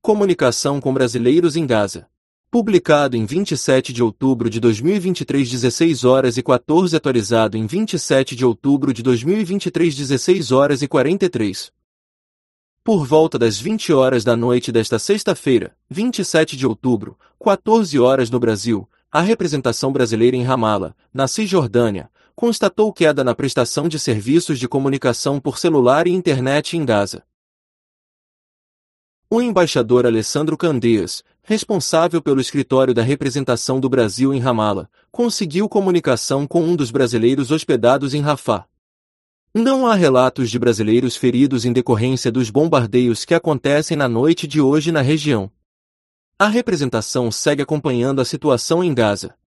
Comunicação com brasileiros em Gaza. Publicado em 27 de outubro de 2023, 16 horas e 14, atualizado em 27 de outubro de 2023, 16 horas e 43. Por volta das 20 horas da noite desta sexta-feira, 27 de outubro, 14 horas no Brasil, a representação brasileira em Ramala, na Cisjordânia, constatou queda na prestação de serviços de comunicação por celular e internet em Gaza. O embaixador Alessandro Candeias, responsável pelo escritório da representação do Brasil em Ramala, conseguiu comunicação com um dos brasileiros hospedados em Rafah. Não há relatos de brasileiros feridos em decorrência dos bombardeios que acontecem na noite de hoje na região. A representação segue acompanhando a situação em Gaza.